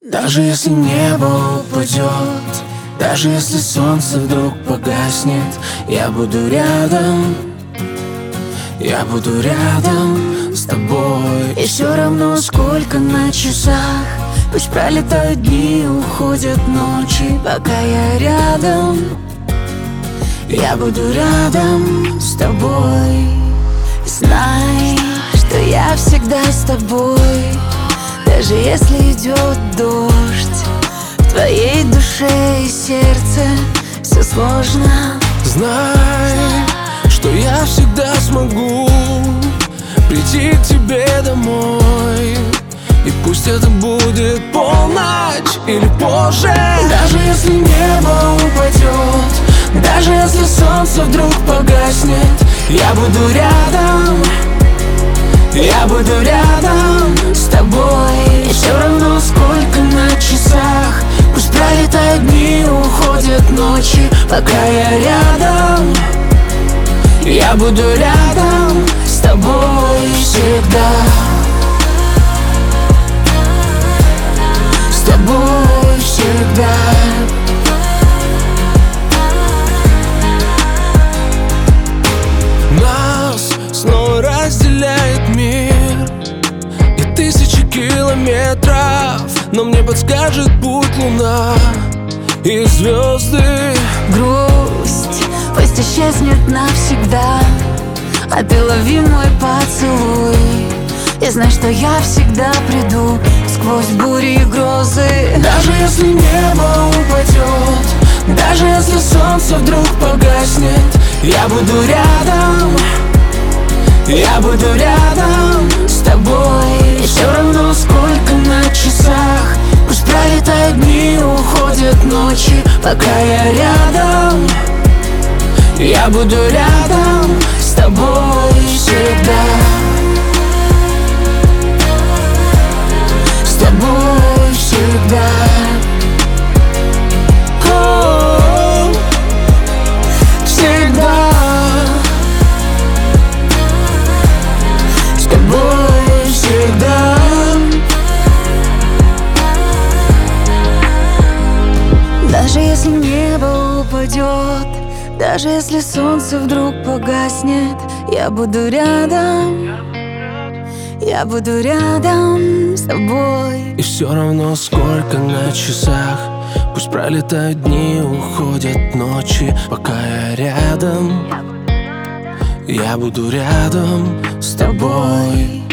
Даже если небо упадет, даже если солнце вдруг погаснет, я буду рядом, я буду рядом с тобой. И все равно сколько на часах, пусть пролетают дни, уходят ночи, пока я рядом, я буду рядом с тобой. Знай, что я всегда с тобой, даже если идет дождь. В твоей душе и сердце все сложно. Знай, что я всегда смогу прийти к тебе домой. И пусть это будет полночь или позже. Даже если небо упадет, даже если солнце вдруг погаснет, я буду рядом, я буду рядом с тобой. И все равно сколько на часах, пусть пролетают дни, уходят ночи, пока я рядом, я буду рядом с тобой всегда. С тобой всегда. Нас снова разделяет мир и тысячи километров, но мне подскажет путь луна и звезды. Грусть пусть исчезнет навсегда, а ты лови мой поцелуй. И знай, что я всегда приду сквозь бури и грозы. Даже если небо упадет, даже если солнце вдруг погаснет, я буду рядом, я буду рядом с тобой. И все равно сколько на часах, пусть пролетают дни, уходят ночи, пока я рядом, я буду рядом с тобой всегда. С тобой всегда. О, всегда. С тобой всегда. Даже если небо упадет, даже если солнце вдруг погаснет, я буду рядом, я буду рядом с тобой. И все равно сколько на часах, пусть пролетают дни, уходят ночи, пока я рядом, я буду рядом с тобой.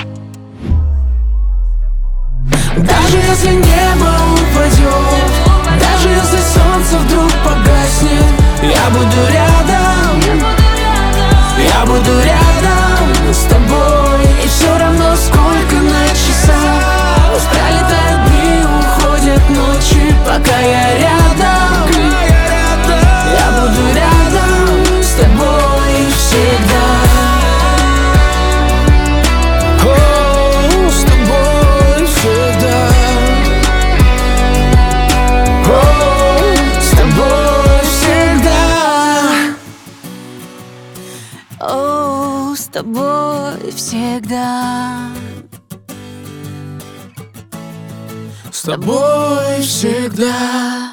Даже если небо упадет, даже если солнце вдруг погаснет, я буду рядом, я буду рядом с тобой. И все равно сколько на часах, пусть пролетают дни, уходят ночи, пока я рядом, я буду рядом с тобой всегда. О, с тобой всегда. О, с тобой всегда. О, с тобой всегда. С тобой всегда.